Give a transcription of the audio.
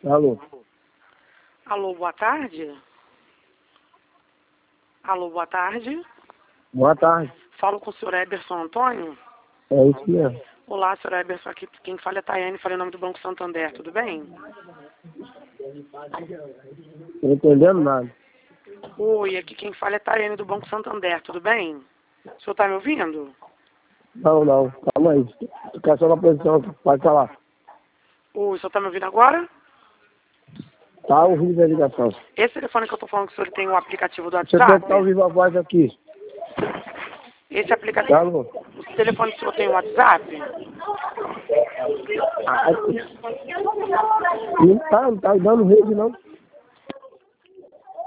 Alô? Alô, boa tarde? Alô, boa tarde? Boa tarde. Falo com o senhor Eberson Antônio? É isso mesmo. Olá, senhor Eberson, aqui quem fala é Tayane, falei em nome do Banco Santander, tudo bem? Não entendendo nada. Oi, aqui quem fala é Tayane do Banco Santander, tudo bem? O senhor tá me ouvindo? Não. Calma aí. Fica só na posição aqui. Pode falar. Oi, o senhor tá me ouvindo agora? Tá ouvindo a ligação. Esse telefone que eu tô falando que o senhor tem o aplicativo do Você deve estar WhatsApp? ouvindo a voz aqui. Esse aplicativo, Alô? o telefone que o senhor tem o WhatsApp? Não tá dando rede não.